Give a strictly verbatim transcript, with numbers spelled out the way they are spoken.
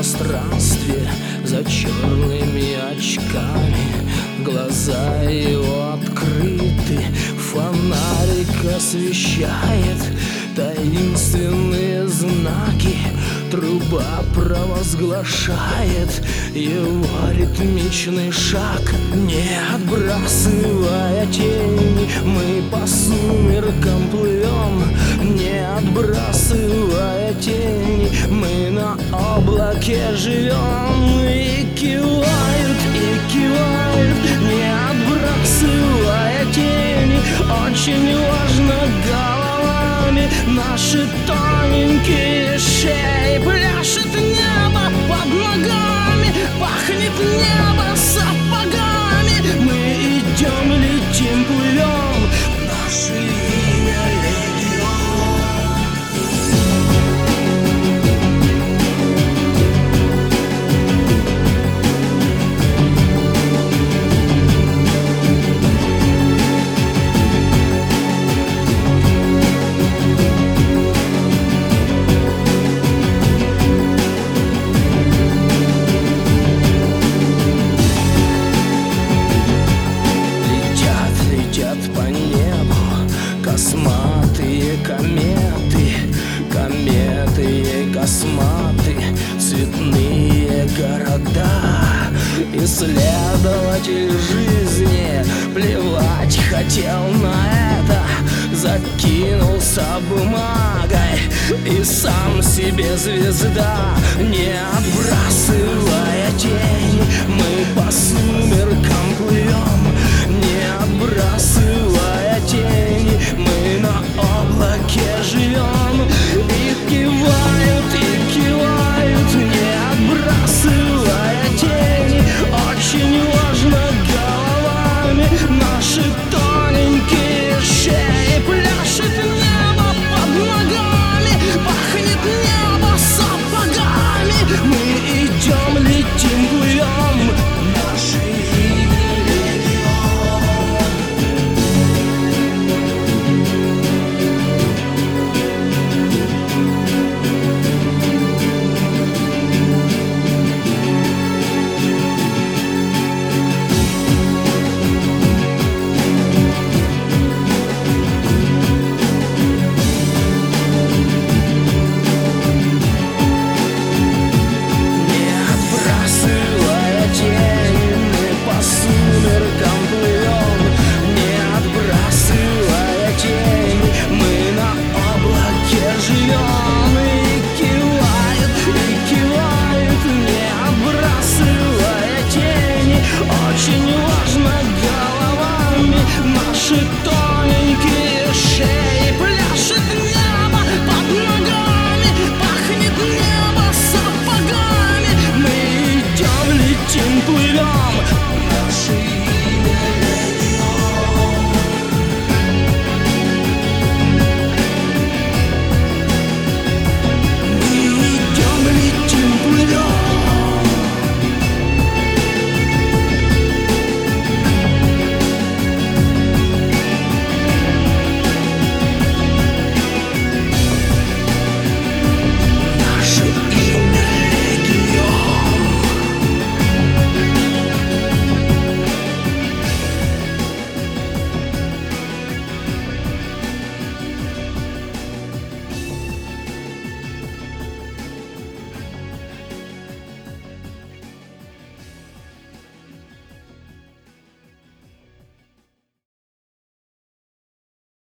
пространстве за черными очками. Глаза его открыты, фонарик освещает таинственные знаки. Труба провозглашает его ритмичный шаг. Не отбрасывая тени, мы по сумеркам плывем. Не отбрасывая тени, мы на облаке живем. И кивают, и кивают, не отбрасывая тени. Очень важно головами наши тоненькие шеи. Пляшет небо под ногами, пахнет небо сапогами. Мы идем, летим, плывем, наше имя легион. Косматые кометы, кометы и косматы, цветные города. Исследователь жизни плевать хотел на это, закинулся бумагой и сам себе звезда. Не отбрасывая тень, мы по сумеркам плывем. Не отбрасывая тень, мы на облаке живем. И кивают, и кивают, не отбрасывая тени. Очень важно головами наши тоненькие шеи. Пляшет небо под ногами, пахнет небо сапогами. Мы идем, летим, плывем, наше имя легион. Очень важно головами наши тоненькие шеи. Пляшет небо под ногами, пахнет небо сапогами. Мы идем, летим, плывем.